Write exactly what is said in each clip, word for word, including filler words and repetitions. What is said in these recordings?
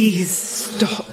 Please stop.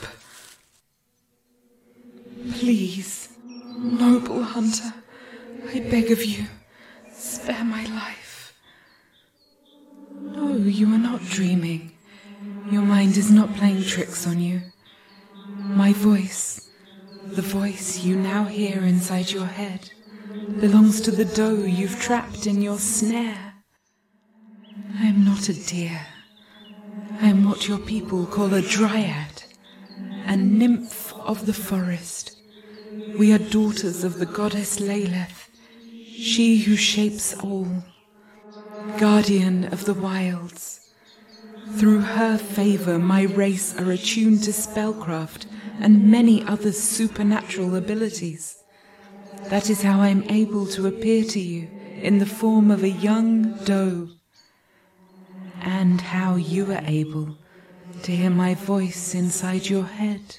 Please, noble hunter, I beg of you, spare my life. No, you are not dreaming. Your mind is not playing tricks on you. My voice, the voice you now hear inside your head, belongs to the doe you've trapped in your snare. I am not a deer. I am what your people call a dryad, a nymph of the forest. We are daughters of the goddess Lilith, she who shapes all, guardian of the wilds. Through her favour, my race are attuned to spellcraft and many other supernatural abilities. That is how I am able to appear to you in the form of a young doe, and how you are able to hear my voice inside your head.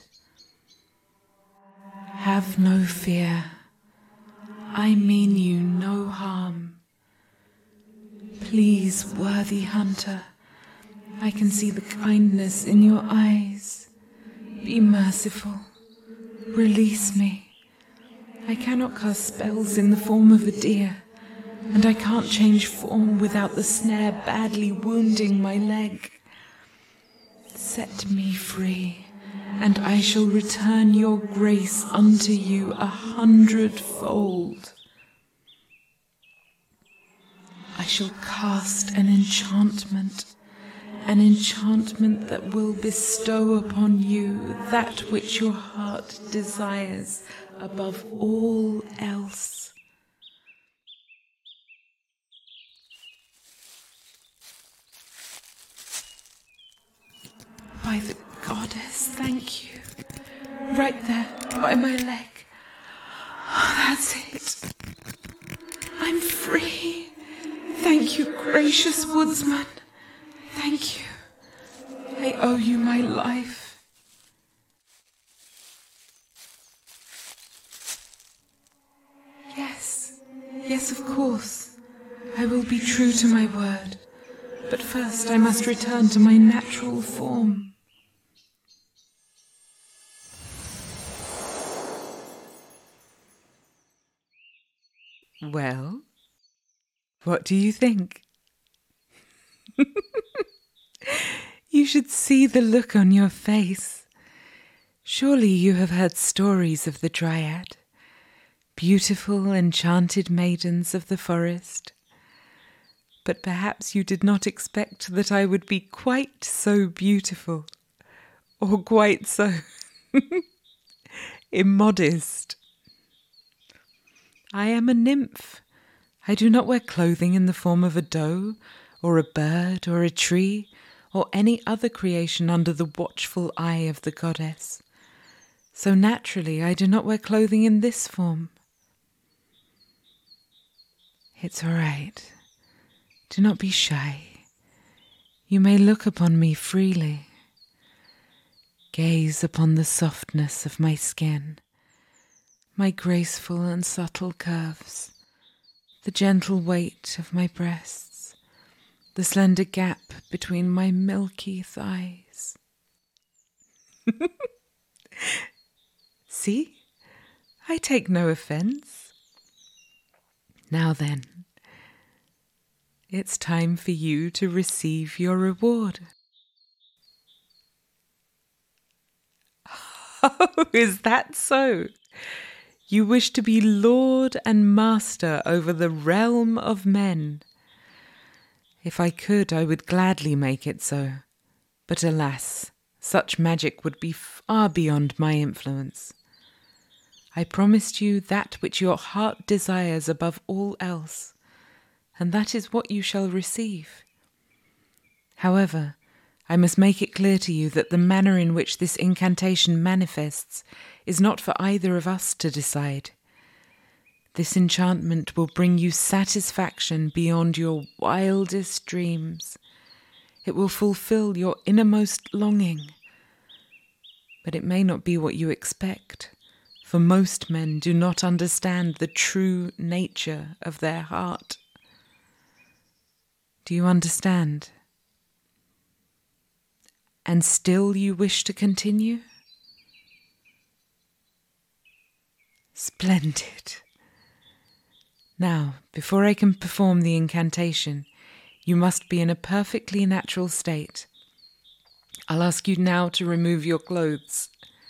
Have no fear. I mean you no harm. Please, worthy hunter, I can see the kindness in your eyes. Be merciful. Release me. I cannot cast spells in the form of a deer, and I can't change form without the snare badly wounding my leg. Set me free, and I shall return your grace unto you a hundredfold. I shall cast an enchantment, an enchantment that will bestow upon you that which your heart desires above all else. By the goddess, thank you. Right there, by my leg. Oh, that's it. I'm free. Thank you, gracious woodsman. Thank you. I owe you my life. Yes, yes, of course. I will be true to my word. But first I must return to my natural form. Well, what do you think? You should see the look on your face. Surely you have heard stories of the Dryad, beautiful enchanted maidens of the forest. But perhaps you did not expect that I would be quite so beautiful, or quite so immodest. I am a nymph. I do not wear clothing in the form of a doe, or a bird, or a tree, or any other creation under the watchful eye of the goddess. So naturally I do not wear clothing in this form. It's all right. Do not be shy. You may look upon me freely. Gaze upon the softness of my skin, my graceful and subtle curves, the gentle weight of my breasts, the slender gap between my milky thighs. See? I take no offence. Now then, it's time for you to receive your reward. Oh, is that so? You wish to be lord and master over the realm of men. If I could, I would gladly make it so. But alas, such magic would be far beyond my influence. I promised you that which your heart desires above all else, and that is what you shall receive. However, I must make it clear to you that the manner in which this incantation manifests is not for either of us to decide. This enchantment will bring you satisfaction beyond your wildest dreams. It will fulfill your innermost longing. But it may not be what you expect, for most men do not understand the true nature of their heart. Do you understand? And still you wish to continue? Splendid. Now, before I can perform the incantation, you must be in a perfectly natural state. I'll ask you now to remove your clothes.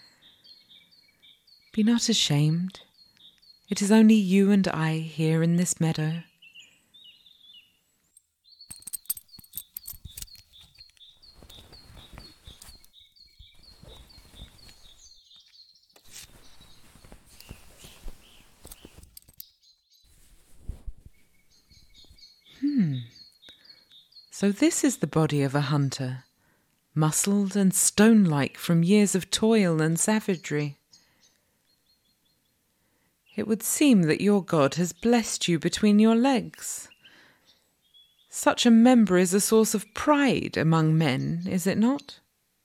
Be not ashamed. It is only you and I here in this meadow. Hmm. So this is the body of a hunter, muscled and stone-like from years of toil and savagery. It would seem that your God has blessed you between your legs. Such a member is a source of pride among men, is it not?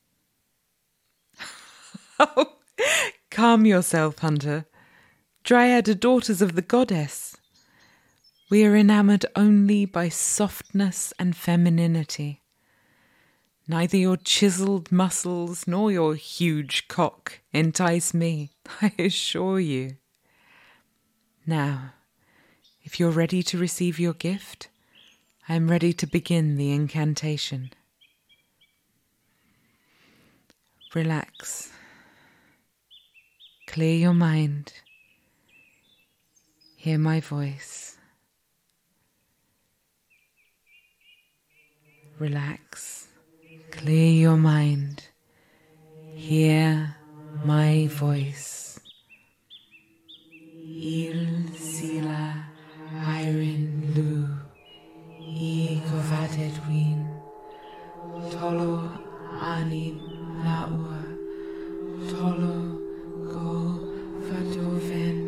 Oh, calm yourself, hunter. Dryad are daughters of the goddess. We are enamoured only by softness and femininity. Neither your chiselled muscles nor your huge cock entice me, I assure you. Now, if you're ready to receive your gift, I am ready to begin the incantation. Relax. Clear your mind. Hear my voice. Relax. Clear your mind. Hear my voice. Il sila irin lu I govadet win tolo anim naua tolo go vadoven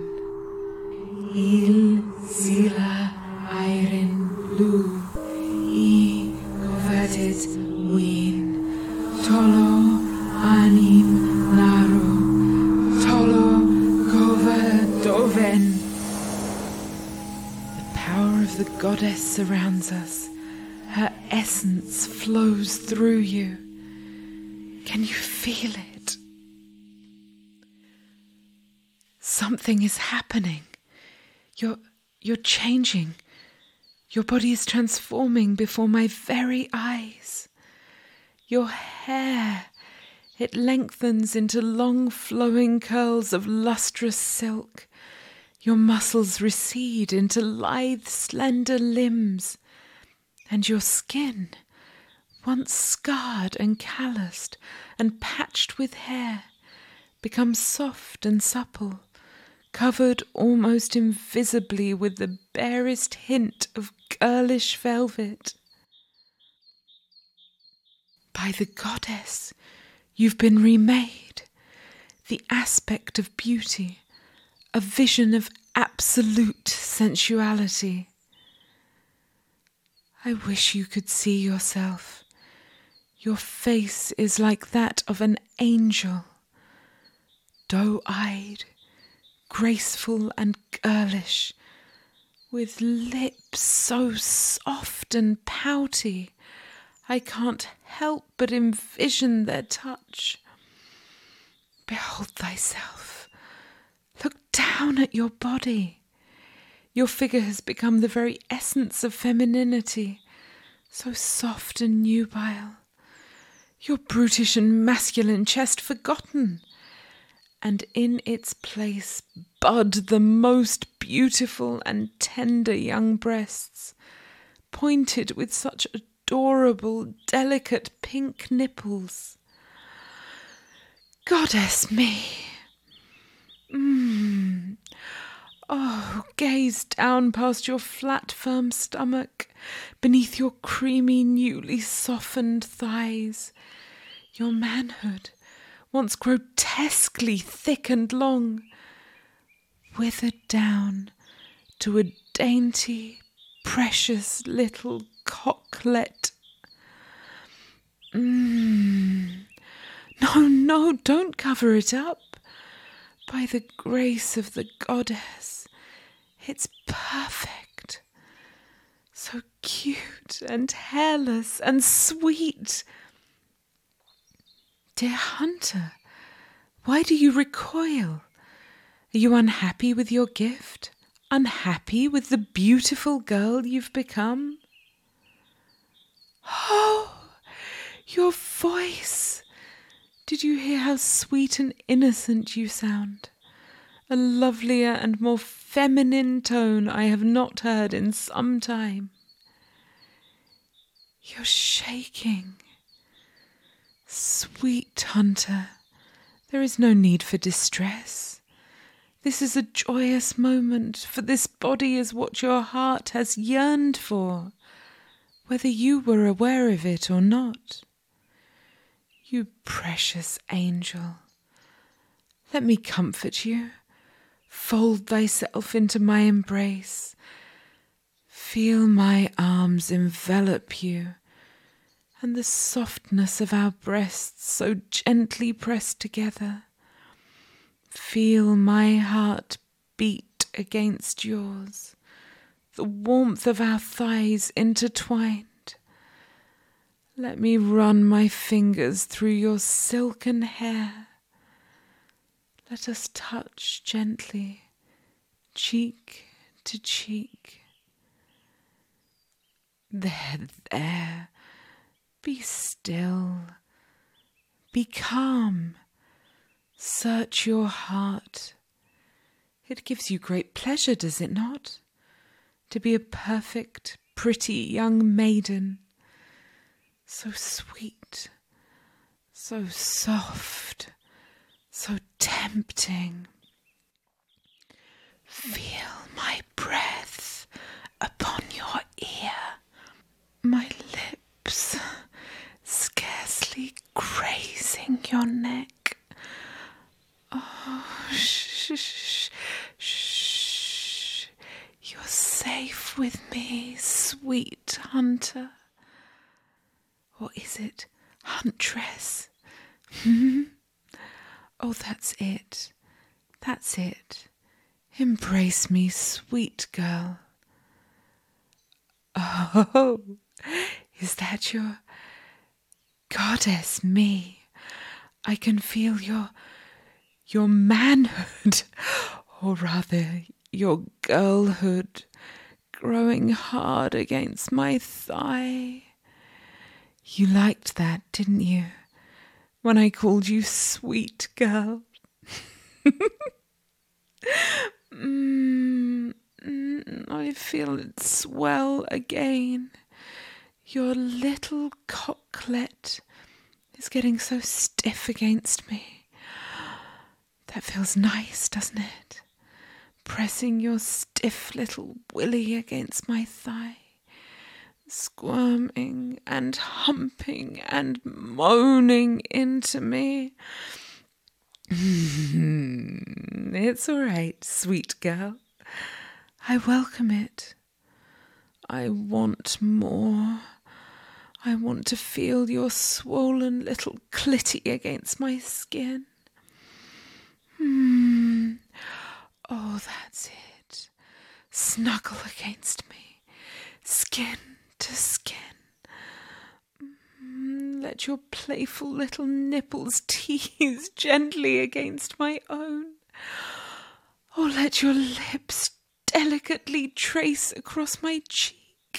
Il sila irin lu I govadet win tolo anim naru tolo Doven. The power of the goddess surrounds us. Her essence flows through you. Can you feel it? Something is happening. You're, you're changing. Your body is transforming before my very eyes. Your hair, it lengthens into long flowing curls of lustrous silk. Your muscles recede into lithe, slender limbs. And your skin, once scarred and calloused and patched with hair, becomes soft and supple, covered almost invisibly with the barest hint of girlish velvet. By the goddess, you've been remade, the aspect of beauty, a vision of absolute sensuality. I wish you could see yourself. Your face is like that of an angel, doe-eyed, graceful and girlish, with lips so soft and pouty, I can't help but envision their touch. Behold thyself. Look down at your body. Your figure has become the very essence of femininity, so soft and nubile. Your brutish and masculine chest forgotten, and in its place bud the most beautiful and tender young breasts, pointed with such adorable, delicate pink nipples. Goddess me! Mmm. Oh, gaze down past your flat, firm stomach, beneath your creamy, newly softened thighs. Your manhood, once grotesquely thick and long, withered down to a dainty, precious little cocklet. Mmm. No, no, don't cover it up. By the grace of the goddess, it's perfect. So cute and hairless and sweet. dear Hunter, why do you recoil? Are you unhappy with your gift? Unhappy with the beautiful girl you've become? Oh, your voice! Did you hear how sweet and innocent you sound? A lovelier and more feminine tone I have not heard in some time. You're shaking. Sweet Hunter, there is no need for distress. This is a joyous moment, for this body is what your heart has yearned for, whether you were aware of it or not. You precious angel, let me comfort you. Fold thyself into my embrace. Feel my arms envelop you, and the softness of our breasts so gently pressed together. Feel my heart beat against yours, the warmth of our thighs intertwined. Let me run my fingers through your silken hair. Let us touch gently, cheek to cheek. There, there, be still, be calm. Search your heart. It gives you great pleasure, does it not? To be a perfect, pretty young maiden. So sweet, so soft, so tempting. Feel my breath upon your ear. My lips scarcely grazing your neck. Oh, shh, shh, shh. You're safe with me, sweet Hunter. Or is it Huntress? Hmm? Oh, that's it. That's it. Embrace me, sweet girl. Oh, is that your goddess, me? I can feel your your manhood, or rather your girlhood, growing hard against my thigh. You liked that, didn't you, when I called you sweet girl? mm, mm, I feel it swell again. Your little cocklet is getting so stiff against me. That feels nice, doesn't it? Pressing your stiff little willy against my thigh, squirming and humping and moaning into me. It's all right, sweet girl. I welcome it. I want more. I want to feel your swollen little clitty against my skin. Hmm. Oh, that's it. Snuggle against me, skin to skin. Mm, let your playful little nipples tease gently against my own. Oh, let your lips delicately trace across my cheek.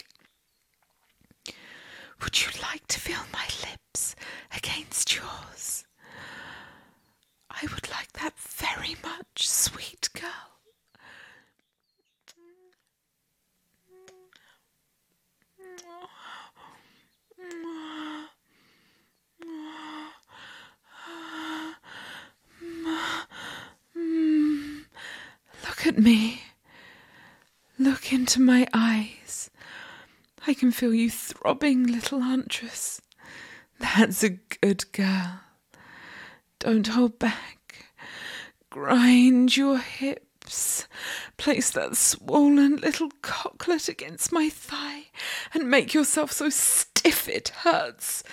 Would you like to feel my lips against yours? I would like that very much, sweet girl. Look at me. Look into my eyes. I can feel you throbbing, little huntress. That's a good girl. Don't hold back. Grind your hips. Place that swollen little cocklet against my thigh and make yourself so stiff it hurts.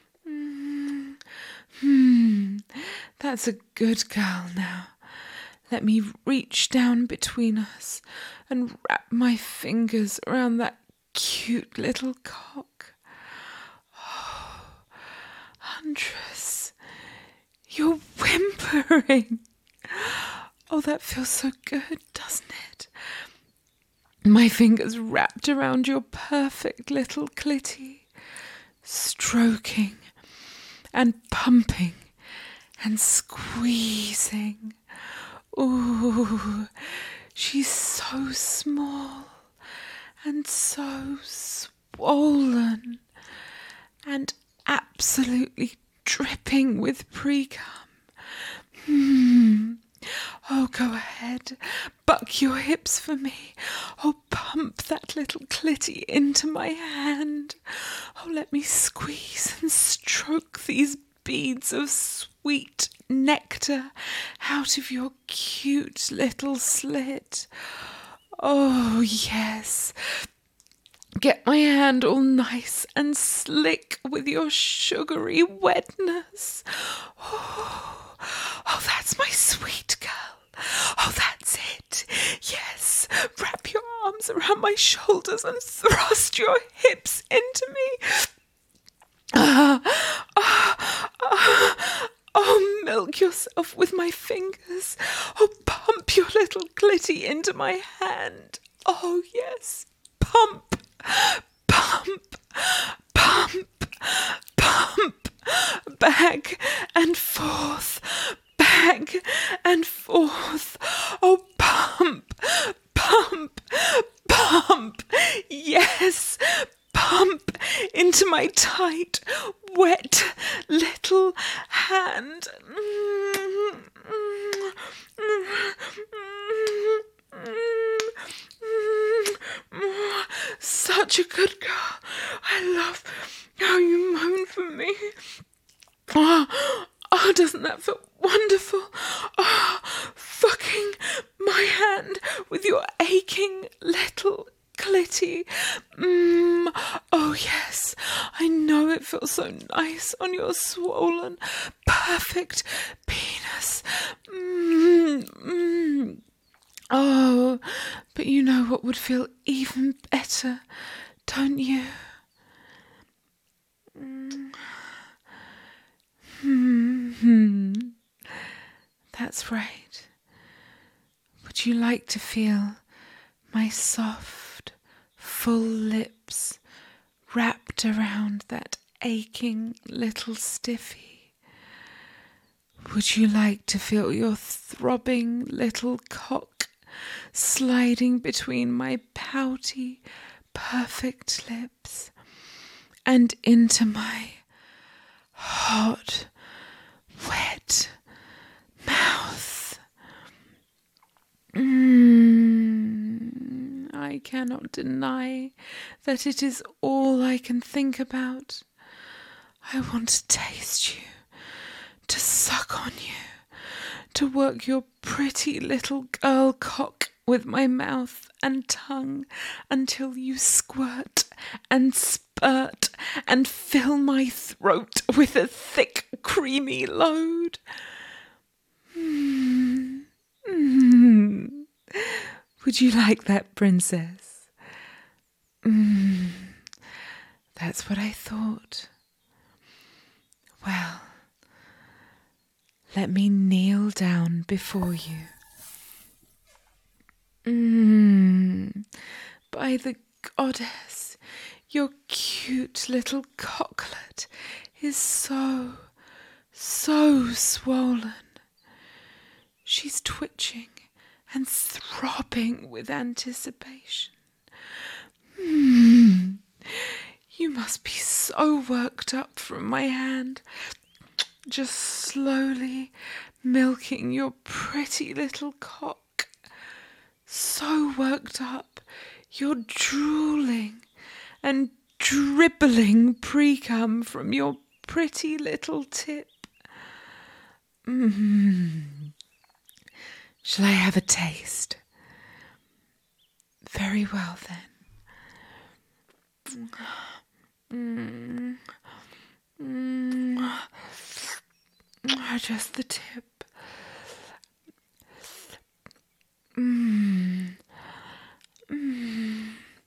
Hmm, that's a good girl now. Let me reach down between us and wrap my fingers around that cute little cock. Oh, Huntress, you're whimpering. Oh, that feels so good, doesn't it? My fingers wrapped around your perfect little clitty, stroking and pumping and squeezing. Ooh, she's so small and so swollen and absolutely dripping with pre-cum. Hmm. Oh, go ahead, buck your hips for me. Oh, pump that little clitty into my hand. Oh, let me squeeze and stroke these beads of sweet nectar out of your cute little slit. Oh, yes. Get my hand all nice and slick with your sugary wetness. Oh, oh, that's my sweet girl. Oh, that's it. Yes, wrap your arms around my shoulders and thrust your hips into me. Ah, ah, ah. Oh, milk yourself with my fingers. Oh, pump your little clitty into my hand. Oh, yes, pump, pump, pump, pump, back and forth, back and forth. Oh, pump, pump, pump, yes, pump into my tight, wet little hand. Such a good girl. I love how you moan for me. Oh, oh, doesn't that feel wonderful? Oh, fucking my hand with your aching little clitty. Mm. Oh, yes, I know it feels so nice on your swollen, perfect penis. Mm. Mm. Oh, but you know what would feel even better, don't you? Mm. Hmm. That's right. Would you like to feel my soft, full lips wrapped around that aching little stiffy? Would you like to feel your throbbing little cock sliding between my pouty, perfect lips and into my hot, wet mouth? Mm, I cannot deny that it is all I can think about. I want to taste you, to suck on you, to work your pretty little girl cock with my mouth and tongue until you squirt and spurt and fill my throat with a thick, creamy load. Mm. Mm. Would you like that, princess? Mm. That's what I thought. Well, let me kneel down before you. Mm. By the goddess, your cute little cocklet is so, so swollen. She's twitching and throbbing with anticipation. Mm. You must be so worked up from my hand, just slowly milking your pretty little cock. So worked up, you're drooling and dribbling pre-cum from your pretty little tip. Mm. Shall I have a taste? Very well, then. Mm. Mm. Just the tip. Mmm. Mmm.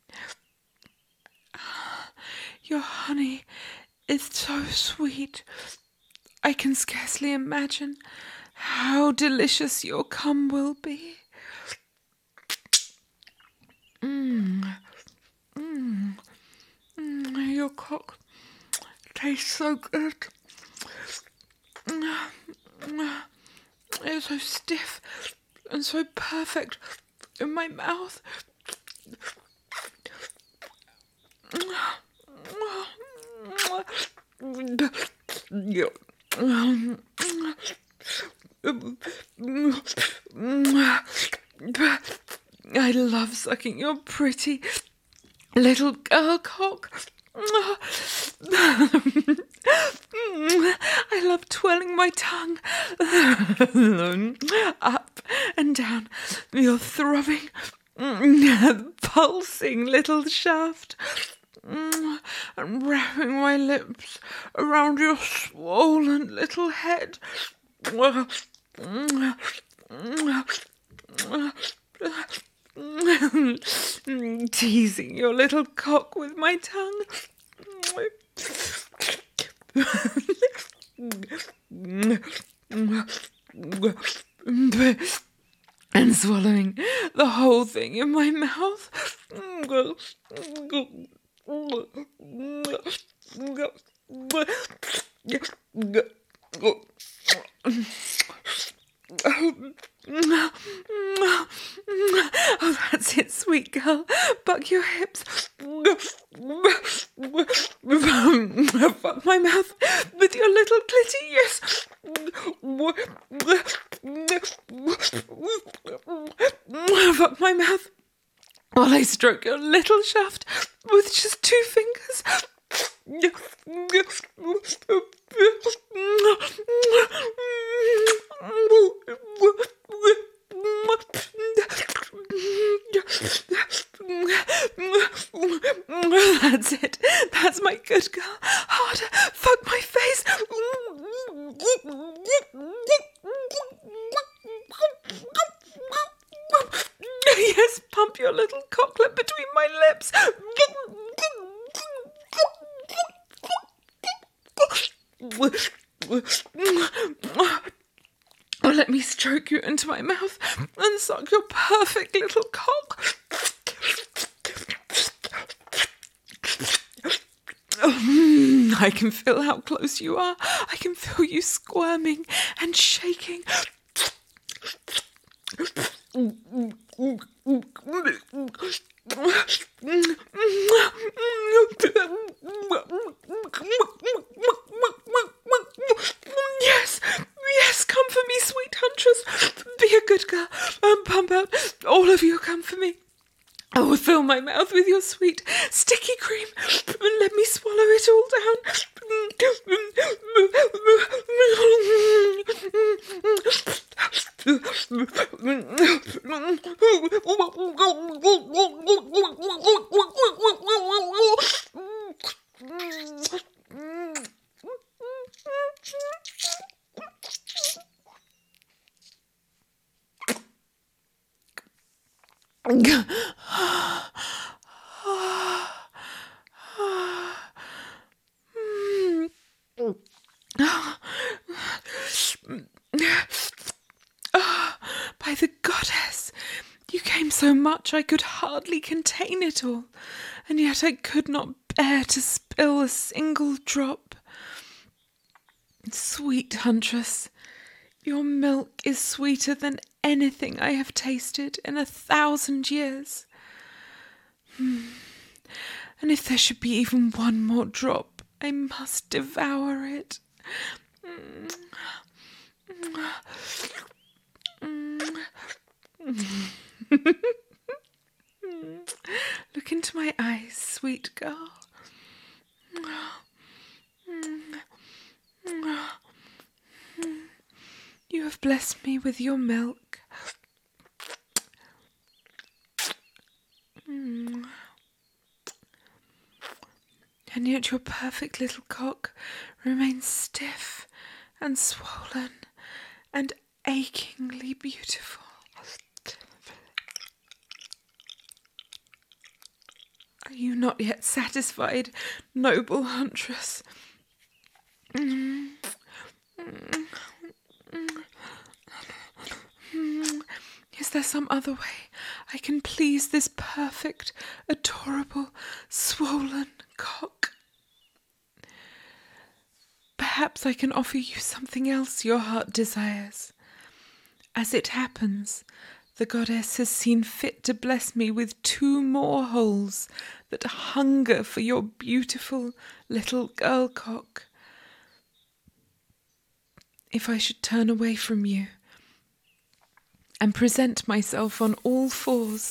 Your honey is so sweet. I can scarcely imagine how delicious your cum will be. Mmm. Mmm. Mm, your cock tastes so good. It's so stiff and so perfect in my mouth. I love sucking your pretty little girl cock. I love twirling my tongue up and down your throbbing, pulsing little shaft, and wrapping my lips around your swollen little head, teasing your little cock with my tongue, and swallowing the whole thing in my mouth. Oh, that's it, sweet girl. Buck your hips. Fuck my mouth with your little clitty, yes. Fuck my mouth while I stroke your little shaft with just two fingers. That's it. That's my good girl. Harder. Fuck my face. Yes, pump your little cocklet between my lips. Or let me stroke you into my mouth and suck your perfect little cock. Oh, I can feel how close you are. I can feel you squirming and shaking. Yes, yes, come for me, sweet huntress. Be a good girl and pump out all of your cum for me. Oh, fill my mouth with your sweet, sticky cream and let me swallow it all down. By the goddess, you came so much I could hardly contain it all, and yet I could not bear to spill a single drop. Sweet huntress, your milk is sweeter than anything I have tasted in a thousand years. Hmm. And if there should be even one more drop, I must devour it. Look into my eyes, sweet girl. You have blessed me with your milk. And yet your perfect little cock remains stiff and swollen and achingly beautiful. Are you not yet satisfied, noble huntress? Mm. Mm. Mm. Is there some other way I can please this perfect, adorable, swollen cock? Perhaps I can offer you something else your heart desires. As it happens, the goddess has seen fit to bless me with two more holes that hunger for your beautiful little girl cock. If I should turn away from you and present myself on all fours,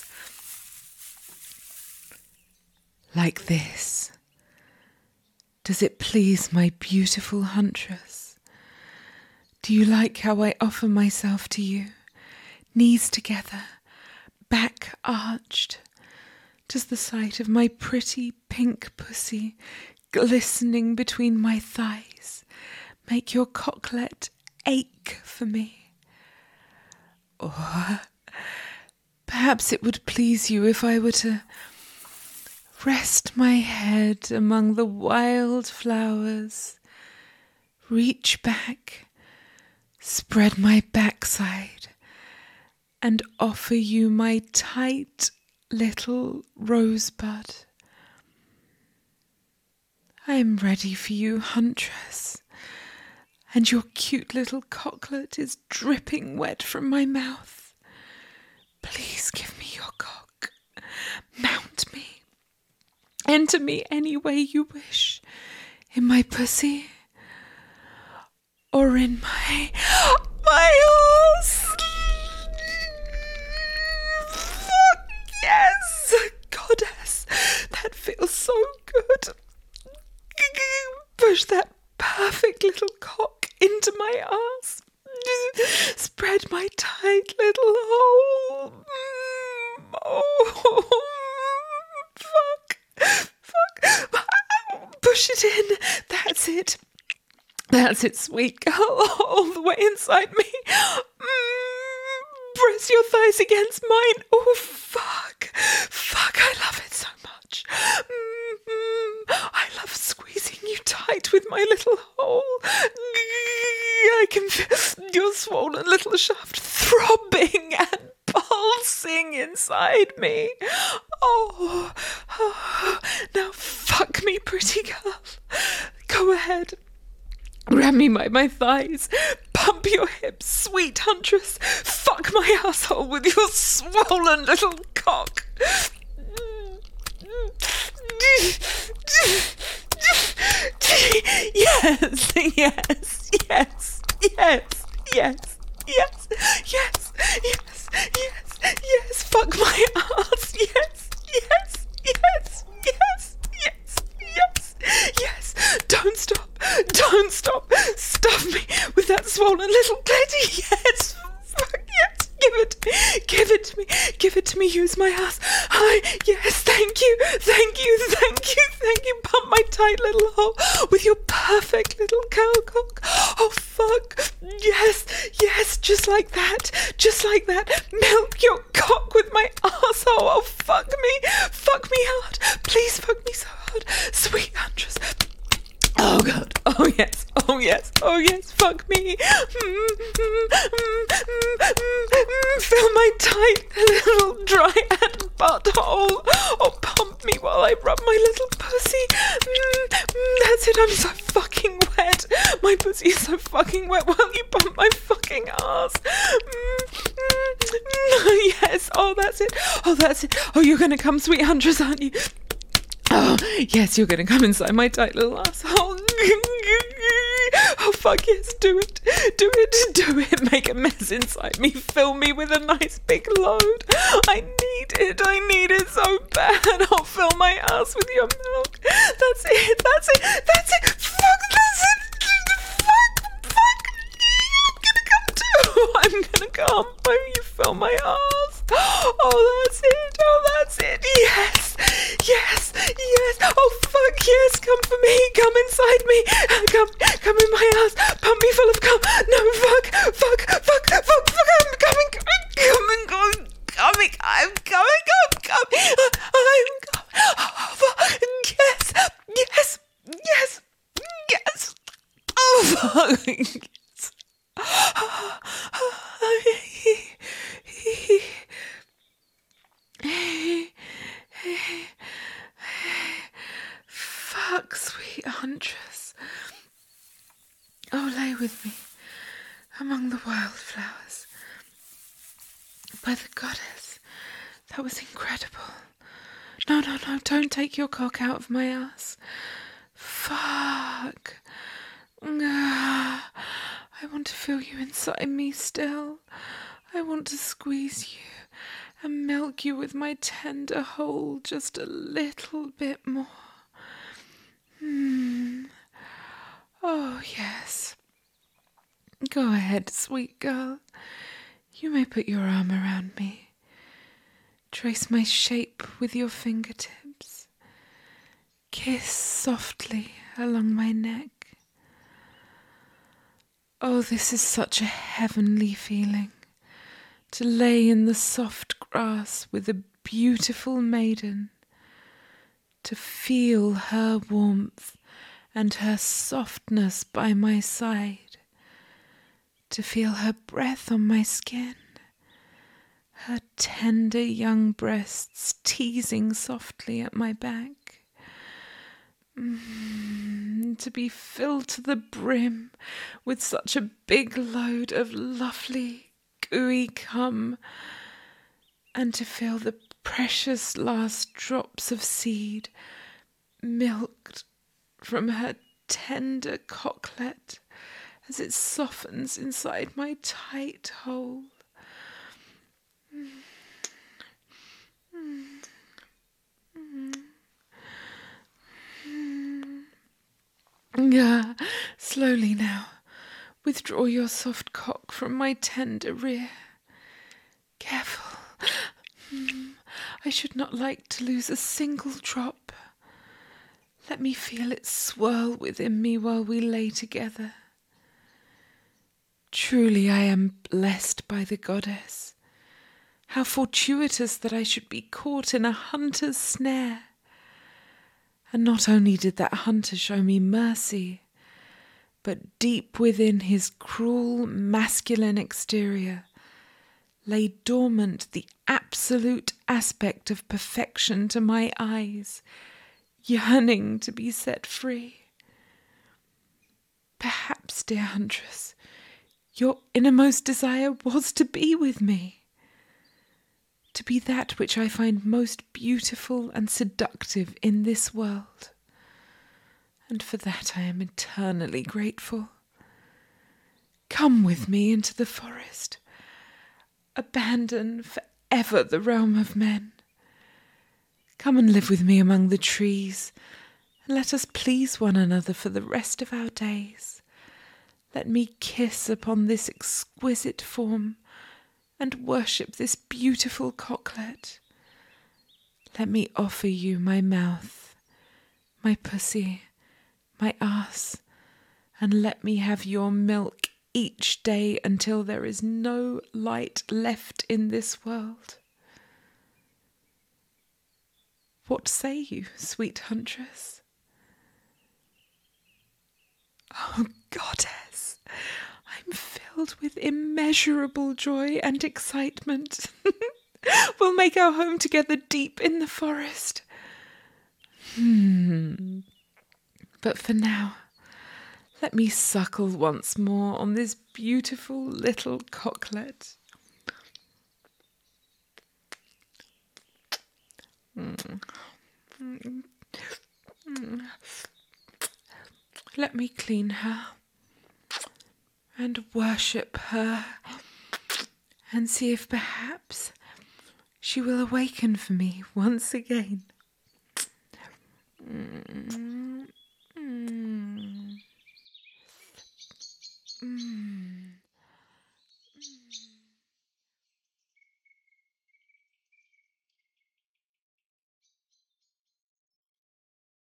like this, does it please my beautiful huntress? Do you like how I offer myself to you, knees together, back arched? Does the sight of my pretty pink pussy glistening between my thighs make your cocklet ache for me? Or perhaps it would please you if I were to rest my head among the wild flowers, reach back, spread my backside, and offer you my tight little rosebud. I am ready for you, huntress, and your cute little cocklet is dripping wet from my mouth. Please give me your cock. Mount me. Enter me any way you wish, in my pussy, or in my, my horse. Fuck yes, goddess, that feels so good. Push that perfect little cock into my arse. Spread my tight little hole. Mm, oh, fuck. Fuck. Push it in. That's it. That's it, sweet girl. All the way inside me. Mm, press your thighs against mine. Oh, fuck. Fuck, I love it so much. Mm, I love squeezing you tight with my little hole. I can feel your swollen little shaft throbbing and pulsing inside me. Oh, oh, now fuck me, pretty girl. Go ahead. Grab me by my thighs. Pump your hips, sweet huntress. Fuck my asshole with your swollen little cock. Yes, yes, yes, yes, yes, yes, yes, yes, yes, yes, fuck my ass, yes, yes, yes, yes, yes, yes, yes, don't stop, don't stop, stuff me with that swollen little teddy, yes, fuck yes, give it to me, give it to me, give it to me, use my ass, I, yes, thank you, thank you, thank you, thank you, pump my tight little hole with your perfect little cow cock, oh fuck, yes, yes, just like that, just like that, milk your cock with my arsehole, oh fuck me, fuck me hard, please fuck me so hard, sweet huntress. Oh god, oh yes, oh yes, oh yes, fuck me. Mm, mm, mm, mm, mm, fill my tight little dry and butthole. Oh, pump me while I rub my little pussy. Mm, mm, that's it, I'm so fucking wet. My pussy is so fucking wet while you pump my fucking ass. Mm, mm, mm, yes, oh that's it, oh that's it. Oh, you're gonna come, sweet huntress, aren't you? Oh, yes, you're going to come inside my tight little asshole. Oh, fuck yes, do it, do it, do it. Make a mess inside me. Fill me with a nice big load. I need it, I need it so bad. I'll fill my ass with your milk. That's it, that's it, that's it. Fuck, that's it. Fuck, fuck. I'm going to come too. I'm going to come when you fill my ass. Oh, that's it, oh, that's it. Yes, yes, yes. Oh, fuck, yes, come for me. Come inside me. Come, come in my ass. Pump me full of cum. No, fuck, fuck, fuck, fuck, fuck. I'm coming, coming, coming, coming. I'm coming, I'm coming. I'm coming. Oh, Fuck, sweet huntress. Oh, lay with me among the wildflowers. By the goddess, that was incredible. No, no, no, don't take your cock out of my ass. Fuck. Ah, I want to feel you inside me still. I want to squeeze you and milk you with my tender hole just a little bit more. Hmm. Oh, yes. Go ahead, sweet girl. You may put your arm around me. Trace my shape with your fingertips. Kiss softly along my neck. Oh, this is such a heavenly feeling, to lay in the soft grass with a beautiful maiden, to feel her warmth and her softness by my side, to feel her breath on my skin, her tender young breasts teasing softly at my back. Mm, to be filled to the brim with such a big load of lovely, gooey cum, and to feel the precious last drops of seed milked from her tender cocklet as it softens inside my tight hole. Mm. Mm. Mm. Ah, slowly now, withdraw your soft cock from my tender rear. Careful. Mm, I should not like to lose a single drop. Let me feel it swirl within me while we lay together. Truly I am blessed by the goddess. How fortuitous that I should be caught in a hunter's snare. And not only did that hunter show me mercy, but deep within his cruel masculine exterior lay dormant the absolute aspect of perfection to my eyes, yearning to be set free. Perhaps, dear huntress, your innermost desire was to be with me, to be that which I find most beautiful and seductive in this world. And for that I am eternally grateful. Come with me into the forest. Abandon forever the realm of men. Come and live with me among the trees, and let us please one another for the rest of our days. Let me kiss upon this exquisite form, and worship this beautiful cocklet. Let me offer you my mouth, my pussy, my ass, and let me have your milk each day until there is no light left in this world. What say you, sweet huntress? Oh, goddess, I'm filled with immeasurable joy and excitement. We'll make our home together deep in the forest. Hmm. But for now, let me suckle once more on this beautiful little cocklet. Mm. Mm. Mm. Let me clean her and worship her and see if perhaps she will awaken for me once again.